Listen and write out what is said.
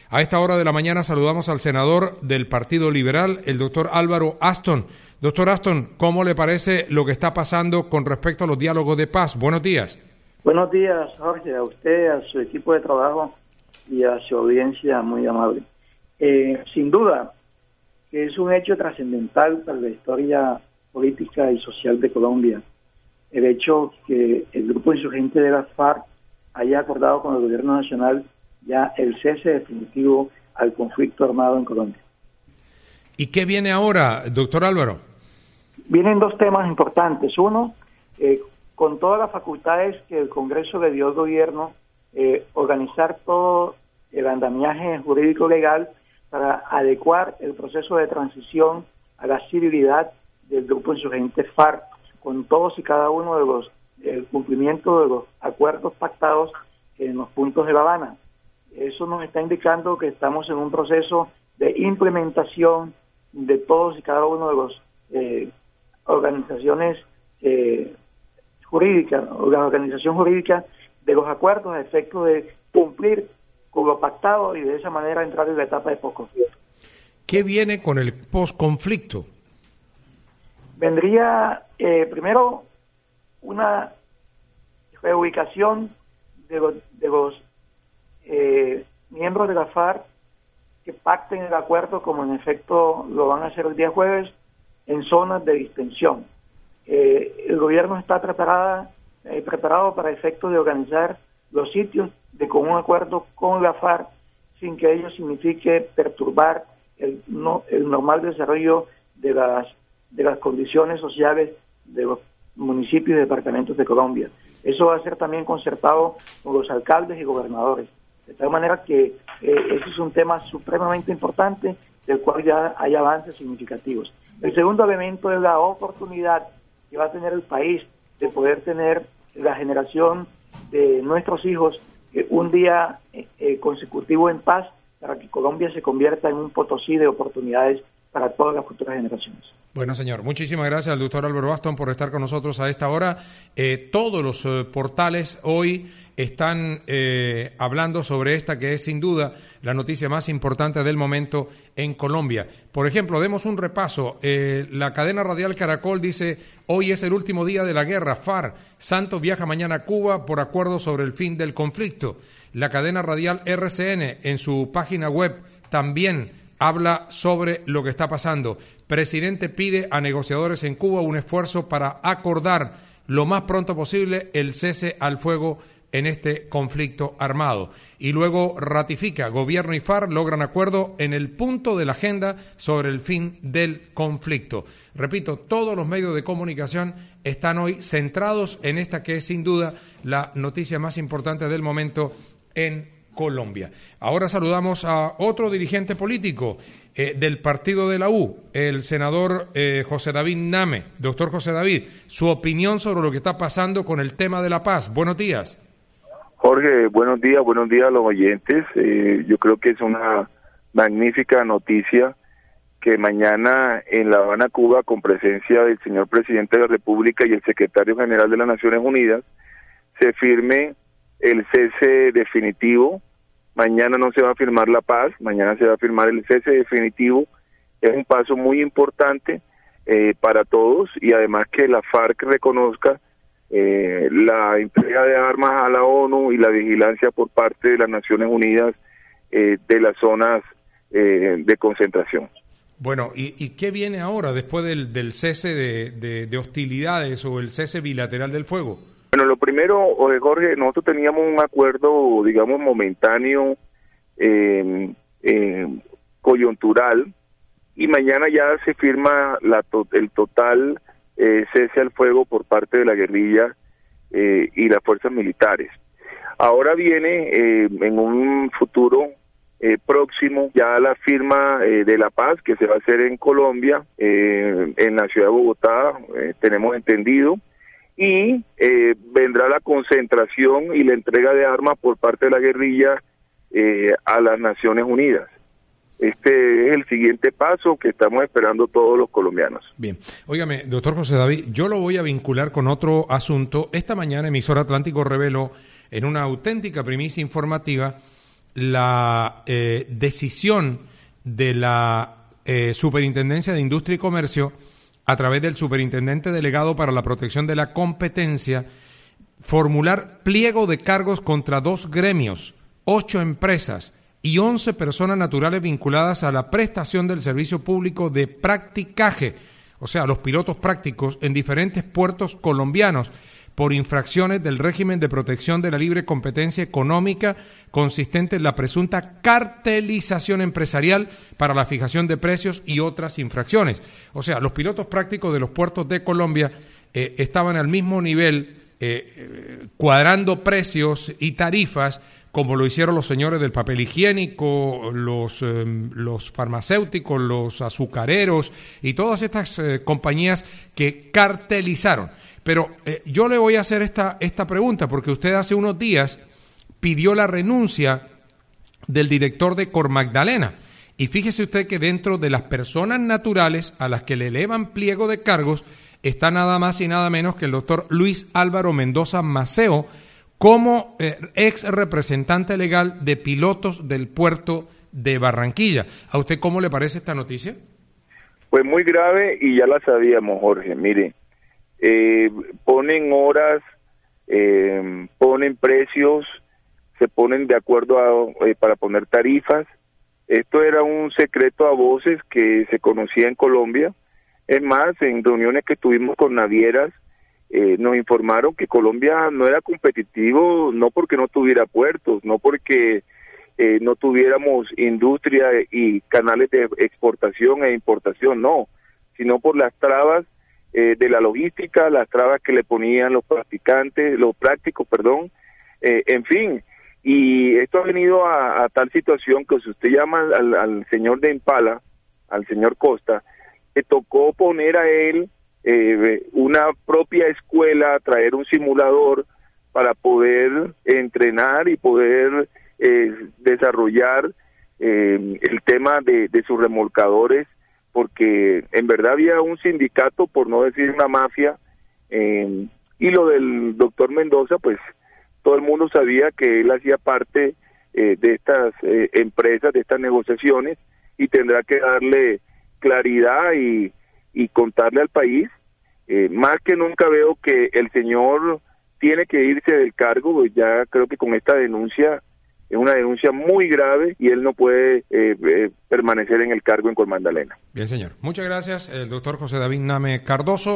A esta hora de la mañana saludamos al senador del Partido Liberal, el doctor Álvaro Aston. Doctor Aston, ¿cómo le parece lo que está pasando con respecto a los diálogos de paz? Buenos días. Buenos días, Jorge, a usted, a su equipo de trabajo y a su audiencia muy amable. Sin duda, que es un hecho trascendental para la historia política y social de Colombia el hecho que el grupo insurgente de las FARC haya acordado con el gobierno nacional ya el cese definitivo al conflicto armado en Colombia. ¿Y qué viene ahora, doctor Álvaro? Vienen dos temas importantes. Uno, con todas las facultades que el Congreso le dio al gobierno, organizar todo el andamiaje jurídico legal para adecuar el proceso de transición a la civilidad del grupo insurgente FARC, con todos y cada uno de el cumplimiento de los acuerdos pactados en los puntos de La Habana. Eso nos está indicando que estamos en un proceso de implementación de todos y cada uno de los organizaciones jurídicas, o la organización jurídica de los acuerdos a efecto de cumplir con lo pactado y de esa manera entrar en la etapa de posconflicto. ¿Qué viene con el posconflicto? Vendría primero una reubicación de los miembros de la FARC que pacten el acuerdo, como en efecto lo van a hacer el día jueves, en zonas de distensión. El gobierno está preparado para efectos de organizar los sitios de común acuerdo con la FARC sin que ello signifique perturbar el normal desarrollo de las condiciones sociales de los municipios y departamentos de Colombia. Eso va a ser también concertado con los alcaldes y gobernadores. De tal manera que ese es un tema supremamente importante del cual ya hay avances significativos. El segundo elemento es la oportunidad que va a tener el país de poder tener la generación de nuestros hijos un día consecutivo en paz para que Colombia se convierta en un Potosí de oportunidades para todas las futuras generaciones. Bueno, señor, muchísimas gracias al doctor Álvaro Aston por estar con nosotros a esta hora. Todos los portales hoy están hablando sobre esta que es sin duda la noticia más importante del momento en Colombia. Por ejemplo, demos un repaso. La cadena radial Caracol dice: hoy es el último día de la guerra. FARC, Santos viaja mañana a Cuba por acuerdo sobre el fin del conflicto. La cadena radial RCN en su página web también habla sobre lo que está pasando. Presidente pide a negociadores en Cuba un esfuerzo para acordar lo más pronto posible el cese al fuego en este conflicto armado. Y luego ratifica, gobierno y FARC logran acuerdo en el punto de la agenda sobre el fin del conflicto. Repito, todos los medios de comunicación están hoy centrados en esta que es sin duda la noticia más importante del momento en Colombia. Ahora saludamos a otro dirigente político del partido de la U, el senador José David Name. Doctor José David, su opinión sobre lo que está pasando con el tema de la paz. Buenos días. Jorge, buenos días a los oyentes. Yo creo que es una magnífica noticia que mañana en La Habana, Cuba, con presencia del señor presidente de la República y el secretario general de las Naciones Unidas, se firme el cese definitivo. Mañana no se va a firmar la paz, mañana se va a firmar el cese definitivo. Es un paso muy importante para todos, y además que la FARC reconozca la entrega de armas a la ONU y la vigilancia por parte de las Naciones Unidas de las zonas de concentración. Bueno, ¿y qué viene ahora después del cese de hostilidades o el cese bilateral del fuego? Bueno, lo primero, Jorge, nosotros teníamos un acuerdo, digamos, momentáneo, coyuntural, y mañana ya se firma el total cese al fuego por parte de la guerrilla y las fuerzas militares. Ahora viene en un futuro próximo ya la firma de la paz, que se va a hacer en Colombia, en la ciudad de Bogotá, tenemos entendido, y vendrá la concentración y la entrega de armas por parte de la guerrilla a las Naciones Unidas. Este es el siguiente paso que estamos esperando todos los colombianos. Bien, óigame, doctor José David, yo lo voy a vincular con otro asunto. Esta mañana Emisora Atlántico reveló en una auténtica primicia informativa la decisión de la Superintendencia de Industria y Comercio, a través del Superintendente Delegado para la Protección de la Competencia, formular pliego de cargos contra 2 gremios, 8 empresas y 11 personas naturales vinculadas a la prestación del servicio público de practicaje, o sea, los pilotos prácticos en diferentes puertos colombianos, por infracciones del régimen de protección de la libre competencia económica consistente en la presunta cartelización empresarial para la fijación de precios y otras infracciones. O sea, los pilotos prácticos de los puertos de Colombia estaban al mismo nivel, cuadrando precios y tarifas, como lo hicieron los señores del papel higiénico, los farmacéuticos, los azucareros y todas estas compañías que cartelizaron. Pero yo le voy a hacer esta pregunta, porque usted hace unos días pidió la renuncia del director de Cormagdalena. Y fíjese usted que dentro de las personas naturales a las que le elevan pliego de cargos está nada más y nada menos que el doctor Luis Álvaro Mendoza Maceo, como ex representante legal de pilotos del puerto de Barranquilla. ¿A usted cómo le parece esta noticia? Pues muy grave, y ya la sabíamos, Jorge. Mire, ponen horas, ponen precios, se ponen de acuerdo para poner tarifas. Esto era un secreto a voces que se conocía en Colombia. Es más, en reuniones que tuvimos con navieras, nos informaron que Colombia no era competitivo, no porque no tuviera puertos, no porque no tuviéramos industria y canales de exportación e importación, no, sino por las trabas de la logística, las trabas que le ponían los prácticos, en fin. Y esto ha venido a tal situación que si usted llama al señor de Impala, al señor Costa, le tocó poner a él una propia escuela, traer un simulador para poder entrenar y poder desarrollar el tema de sus remolcadores, porque en verdad había un sindicato, por no decir una mafia, y lo del doctor Mendoza, pues todo el mundo sabía que él hacía parte de estas empresas, de estas negociaciones, y tendrá que darle claridad y contarle al país. Más que nunca veo que el señor tiene que irse del cargo. Ya creo que con esta denuncia es una denuncia muy grave y él no puede permanecer en el cargo en Cormagdalena. Bien, señor. Muchas gracias, el doctor José David Name Cardoso.